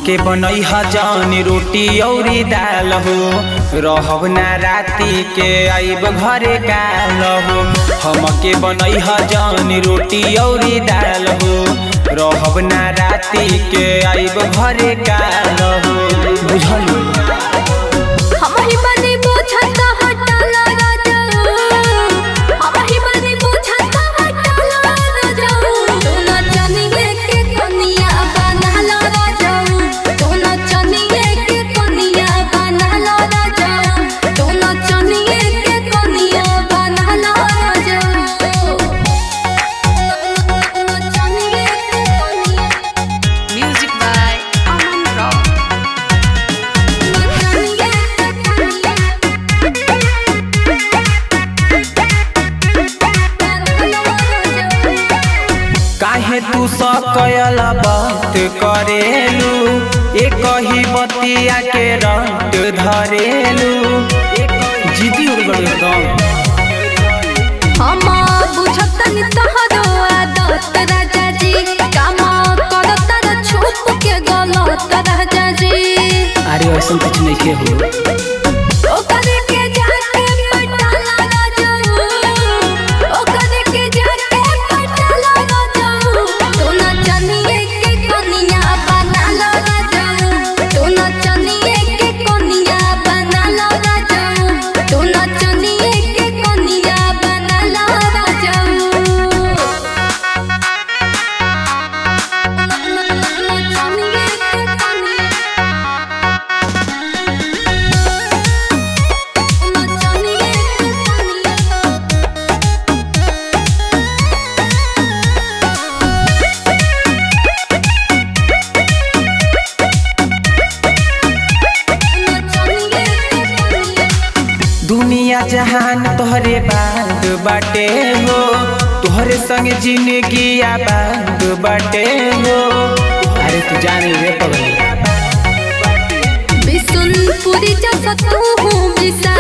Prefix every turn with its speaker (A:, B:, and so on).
A: हमके बनई हजान रोटी औरी दाल हो, रहब ना राती के आइब घरे काल हो। हमके बनई हजान रोटी औरी दाल हो, रहब ना राती के आइब घरे काल हो। बुझल काहे तू सकयल बात करेलू, एक ही बतिया के रट धरेलू। जीती उड़ एकदम
B: हम बुझतनी तोहरो आदत राजा जी, काम करत र छुप के गलत राजा जी।
A: अरे ऐसा कुछ नहीं के हो दुनिया जहान तोहरे बात बाटे हो, तोहरे संग जिंदगी आबाद बाटे हो। अरे तू जाने रे पगली
B: बिसुन पूरी जैसा तू हूँ